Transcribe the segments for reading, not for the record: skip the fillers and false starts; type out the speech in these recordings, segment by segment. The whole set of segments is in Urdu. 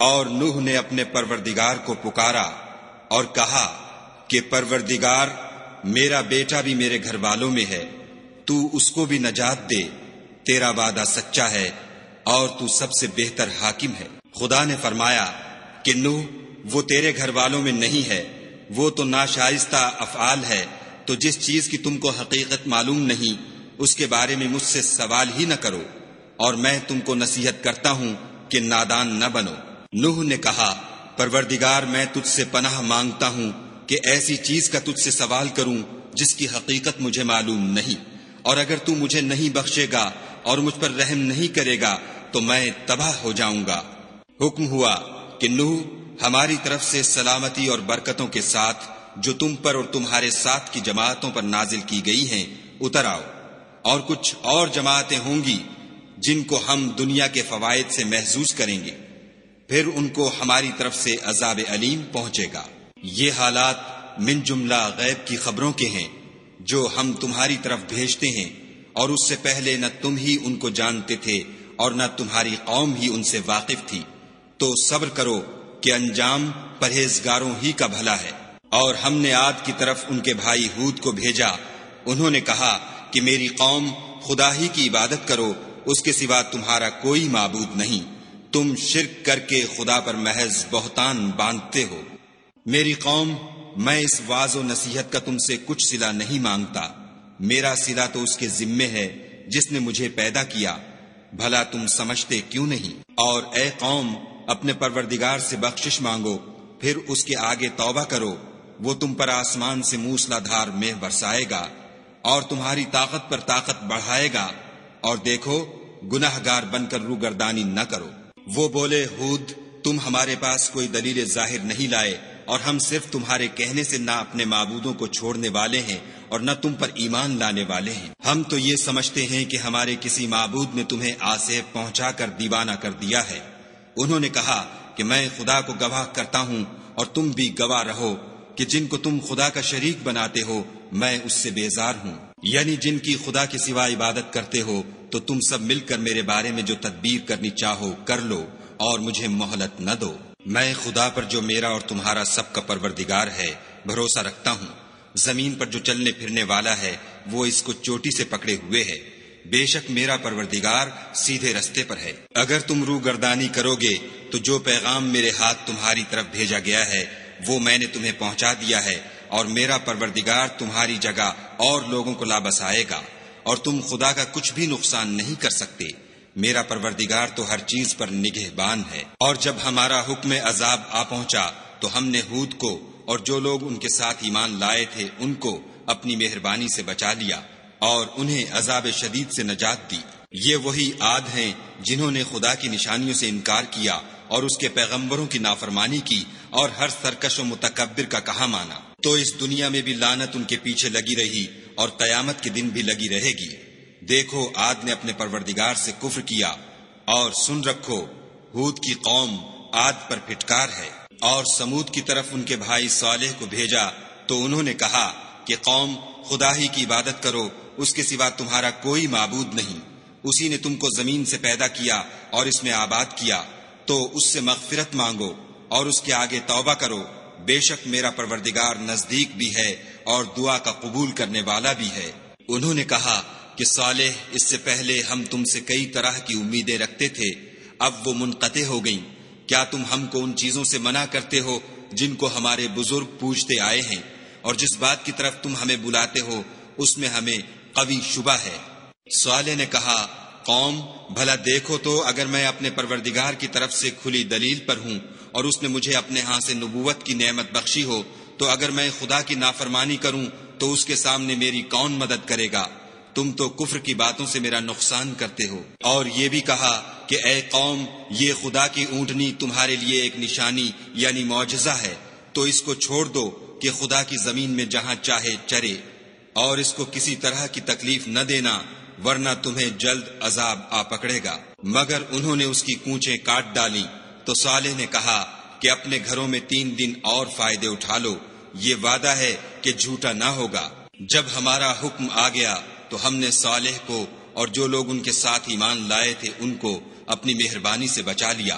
اور نوح نے اپنے پروردگار کو پکارا اور کہا کہ پروردگار، میرا بیٹا بھی میرے گھر والوں میں ہے، تو اس کو بھی نجات دے، تیرا وعدہ سچا ہے اور تو سب سے بہتر حاکم ہے۔ خدا نے فرمایا کہ نوح، وہ تیرے گھر والوں میں نہیں ہے، وہ تو ناشائستہ افعال ہے، تو جس چیز کی تم کو حقیقت معلوم نہیں اس کے بارے میں مجھ سے سوال ہی نہ کرو، اور میں تم کو نصیحت کرتا ہوں کہ نادان نہ بنو۔ نوح نے کہا، پروردگار، میں تجھ سے پناہ مانگتا ہوں کہ ایسی چیز کا تجھ سے سوال کروں جس کی حقیقت مجھے معلوم نہیں، اور اگر تو مجھے نہیں بخشے گا اور مجھ پر رحم نہیں کرے گا تو میں تباہ ہو جاؤں گا۔ حکم ہوا کہ نوح، ہماری طرف سے سلامتی اور برکتوں کے ساتھ جو تم پر اور تمہارے ساتھ کی جماعتوں پر نازل کی گئی ہیں اتر آؤ، اور کچھ اور جماعتیں ہوں گی جن کو ہم دنیا کے فوائد سے محظوظ کریں گے، پھر ان کو ہماری طرف سے عذاب علیم پہنچے گا۔ یہ حالات من جملہ غیب کی خبروں کے ہیں جو ہم تمہاری طرف بھیجتے ہیں، اور اس سے پہلے نہ تم ہی ان کو جانتے تھے اور نہ تمہاری قوم ہی ان سے واقف تھی، تو صبر کرو کہ انجام پرہیزگاروں ہی کا بھلا ہے۔ اور ہم نے عاد کی طرف ان کے بھائی ہود کو بھیجا، انہوں نے کہا کہ میری قوم، خدا ہی کی عبادت کرو، اس کے سوا تمہارا کوئی معبود نہیں، تم شرک کر کے خدا پر محض بہتان باندھتے ہو۔ میری قوم، میں اس واعظ و نصیحت کا تم سے کچھ صلہ نہیں مانگتا، میرا صلہ تو اس کے ذمے ہے جس نے مجھے پیدا کیا، بھلا تم سمجھتے کیوں نہیں؟ اور اے قوم، اپنے پروردگار سے بخشش مانگو، پھر اس کے آگے توبہ کرو، وہ تم پر آسمان سے موسلا دھار مے برسائے گا اور تمہاری طاقت پر طاقت بڑھائے گا، اور دیکھو گناہ گار بن کر روگردانی نہ کرو۔ وہ بولے، ہود، تم ہمارے پاس کوئی دلیل ظاہر نہیں لائے، اور ہم صرف تمہارے کہنے سے نہ اپنے معبودوں کو چھوڑنے والے ہیں اور نہ تم پر ایمان لانے والے ہیں۔ ہم تو یہ سمجھتے ہیں کہ ہمارے کسی معبود نے تمہیں آسیب پہنچا کر دیوانہ کر دیا ہے۔ انہوں نے کہا کہ میں خدا کو گواہ کرتا ہوں اور تم بھی گواہ رہو کہ جن کو تم خدا کا شریک بناتے ہو میں اس سے بیزار ہوں، یعنی جن کی خدا کے سوا عبادت کرتے ہو، تو تم سب مل کر میرے بارے میں جو تدبیر کرنی چاہو کر لو اور مجھے مہلت نہ دو۔ میں خدا پر جو میرا اور تمہارا سب کا پروردگار ہے بھروسہ رکھتا ہوں۔ زمین پر جو چلنے پھرنے والا ہے وہ اس کو چوٹی سے پکڑے ہوئے ہے، بے شک میرا پروردگار سیدھے رستے پر ہے۔ اگر تم روگردانی کرو گے تو جو پیغام میرے ہاتھ تمہاری طرف بھیجا گیا ہے وہ میں نے تمہیں پہنچا دیا ہے، اور میرا پروردگار تمہاری جگہ اور لوگوں کو لا بسائے گا، اور تم خدا کا کچھ بھی نقصان نہیں کر سکتے۔ میرا پروردگار تو ہر چیز پر نگہبان ہے۔ اور جب ہمارا حکم عذاب آ پہنچا تو ہم نے ہود کو اور جو لوگ ان کے ساتھ ایمان لائے تھے ان کو اپنی مہربانی سے بچا لیا اور انہیں عذاب شدید سے نجات دی۔ یہ وہی عاد ہیں جنہوں نے خدا کی نشانیوں سے انکار کیا اور اس کے پیغمبروں کی نافرمانی کی اور ہر سرکش و متکبر کا کہا مانا۔ تو اس دنیا میں بھی لعنت ان کے پیچھے لگی رہی اور قیامت کے دن بھی لگی رہے گی۔ دیکھو عاد نے اپنے پروردگار سے کفر کیا، اور سن رکھو ہود کی قوم عاد پر پھٹکار ہے۔ اور سمود کی طرف ان کے بھائی صالح کو بھیجا تو انہوں نے کہا کہ قوم، خدا ہی کی عبادت کرو، اس کے سوا تمہارا کوئی معبود نہیں، اسی نے تم کو زمین سے پیدا کیا اور اس میں آباد کیا، تو اس سے مغفرت مانگو اور اس کے آگے توبہ کرو، بے شک میرا پروردگار نزدیک بھی ہے اور دعا کا قبول کرنے والا بھی ہے۔ انہوں نے کہا کہ صالح، اس سے پہلے ہم تم سے کئی طرح کی امیدیں رکھتے تھے، اب وہ منقطع ہو گئیں۔ کیا تم ہم کو ان چیزوں سے منع کرتے ہو جن کو ہمارے بزرگ پوچھتے آئے ہیں، اور جس بات کی طرف تم ہمیں بلاتے ہو اس میں ہمیں قوی شبہ ہے۔ صالح نے کہا، قوم، بھلا دیکھو تو اگر میں اپنے پروردگار کی طرف سے کھلی دلیل پر ہوں اور اس نے مجھے اپنے ہاں سے نبوت کی نعمت بخشی ہو، تو اگر میں خدا کی نافرمانی کروں تو اس کے سامنے میری کون مدد کرے گا؟ تم تو کفر کی باتوں سے میرا نقصان کرتے ہو۔ اور یہ بھی کہا کہ اے قوم، یہ خدا کی اونٹنی تمہارے لیے ایک نشانی یعنی معجزہ ہے، تو اس کو چھوڑ دو کہ خدا کی زمین میں جہاں چاہے چرے، اور اس کو کسی طرح کی تکلیف نہ دینا، ورنہ تمہیں جلد عذاب آ پکڑے گا۔ مگر انہوں نے اس کی کونچیں کاٹ ڈالی تو صالح نے کہا کہ اپنے گھروں میں 3 دن اور فائدے اٹھا لو، یہ وعدہ ہے کہ جھوٹا نہ ہوگا۔ جب ہمارا حکم آ گیا تو ہم نے صالح کو اور جو لوگ ان کے ساتھ ایمان لائے تھے ان کو اپنی مہربانی سے بچا لیا،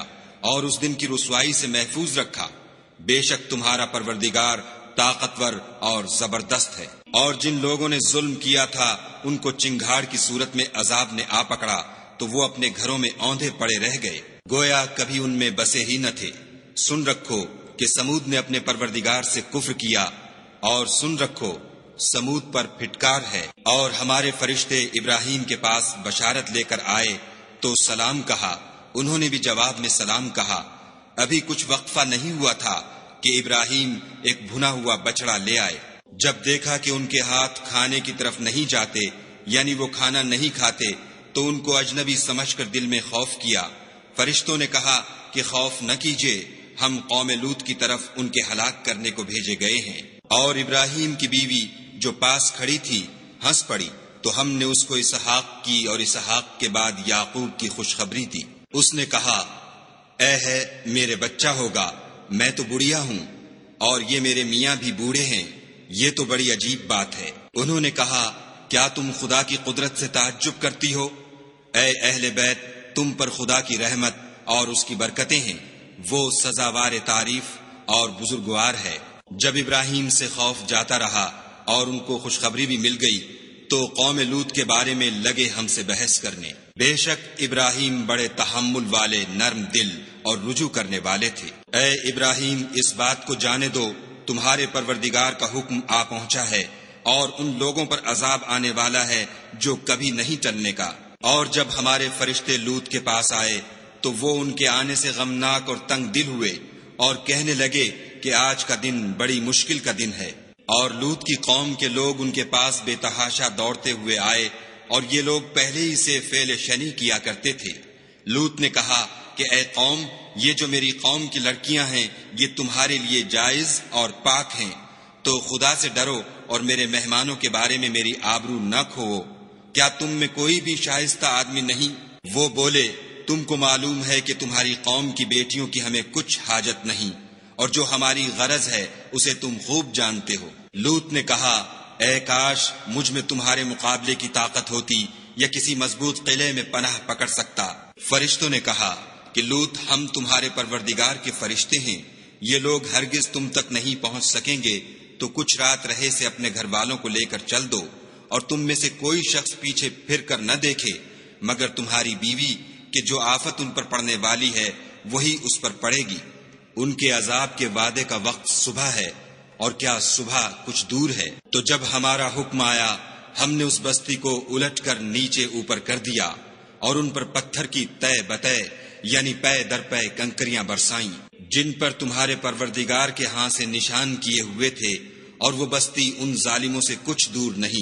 اور اس دن کی رسوائی سے محفوظ رکھا۔ بے شک تمہارا پروردگار طاقتور اور زبردست ہے۔ اور جن لوگوں نے ظلم کیا تھا ان کو چنگھاڑ کی صورت میں عذاب نے آ پکڑا تو وہ اپنے گھروں میں اوندھے پڑے رہ گئے، گویا کبھی ان میں بسے ہی نہ تھے۔ سن رکھو کہ سمود نے اپنے پروردگار سے کفر کیا، اور سن رکھو سمود پر پھٹکار ہے۔ اور ہمارے فرشتے ابراہیم کے پاس بشارت لے کر آئے تو سلام کہا، انہوں نے بھی جواب میں سلام کہا۔ ابھی کچھ وقفہ نہیں ہوا تھا کہ ابراہیم ایک بھنا ہوا بچڑا لے آئے۔ جب دیکھا کہ ان کے ہاتھ کھانے کی طرف نہیں جاتے، یعنی وہ کھانا نہیں کھاتے، تو ان کو اجنبی سمجھ کر دل میں خوف کیا۔ فرشتوں نے کہا کہ خوف نہ کیجیے، ہم قوم لوط کی طرف ان کے ہلاک کرنے کو بھیجے گئے ہیں۔ اور ابراہیم کی بیوی جو پاس کھڑی تھی ہنس پڑی تو ہم نے اس کو اسحاق کی اور اسحاق کے بعد یعقوب کی خوشخبری دی۔ اس نے کہا، اے ہے میرے بچہ ہوگا، میں تو بڑھیا ہوں اور یہ میرے میاں بھی بوڑھے ہیں، یہ تو بڑی عجیب بات ہے۔ انہوں نے کہا، کیا تم خدا کی قدرت سے تعجب کرتی ہو؟ اے اہل بیت، تم پر خدا کی رحمت اور اس کی برکتیں ہیں، وہ سزاوار تعریف اور بزرگوار ہے۔ جب ابراہیم سے خوف جاتا رہا اور ان کو خوشخبری بھی مل گئی تو قوم لوط کے بارے میں لگے ہم سے بحث کرنے۔ بے شک ابراہیم بڑے تحمل والے، نرم دل اور رجوع کرنے والے تھے۔ اے ابراہیم، اس بات کو جانے دو تمہارے پروردگار کا حکم آ پہنچا ہے، اور ان لوگوں پر عذاب آنے والا ہے جو کبھی نہیں ٹلنے کا۔ اور جب ہمارے فرشتے لوط کے پاس آئے تو وہ ان کے آنے سے غمناک اور تنگ دل ہوئے اور کہنے لگے کہ آج کا دن بڑی مشکل کا دن ہے۔ اور لوط کی قوم کے لوگ ان کے پاس بے تحاشا دوڑتے ہوئے آئے، اور یہ لوگ پہلے ہی سے فعل شنی کیا کرتے تھے۔ لوط نے کہا کہ اے قوم، یہ جو میری قوم کی لڑکیاں ہیں یہ تمہارے لیے جائز اور پاک ہیں، تو خدا سے ڈرو اور میرے مہمانوں کے بارے میں میری آبرو نہ کھوؤ۔ کیا تم میں کوئی بھی شائستہ آدمی نہیں؟ وہ بولے، تم کو معلوم ہے کہ تمہاری قوم کی بیٹیوں کی ہمیں کچھ حاجت نہیں، اور جو ہماری غرض ہے اسے تم خوب جانتے ہو۔ لوط نے کہا، اے کاش مجھ میں تمہارے مقابلے کی طاقت ہوتی یا کسی مضبوط قلعے میں پناہ پکڑ سکتا۔ فرشتوں نے کہا کہ لوط، ہم تمہارے پروردگار کے فرشتے ہیں، یہ لوگ ہرگز تم تک نہیں پہنچ سکیں گے، تو کچھ رات رہے سے اپنے گھر والوں کو لے کر چل دو، اور تم میں سے کوئی شخص پیچھے پھر کر نہ دیکھے مگر تمہاری بیوی، کہ جو آفت ان پر پڑنے والی ہے وہی اس پر پڑے گی۔ ان کے عذاب کے وعدے کا وقت صبح ہے، اور کیا صبح کچھ دور ہے؟ تو جب ہمارا حکم آیا ہم نے اس بستی کو الٹ کر نیچے اوپر کر دیا، اور ان پر پتھر کی تہ بتہ یعنی پے در پے کنکریاں برسائیں، جن پر تمہارے پروردگار کے ہاں سے نشان کیے ہوئے تھے، اور وہ بستی ان ظالموں سے کچھ دور نہیں۔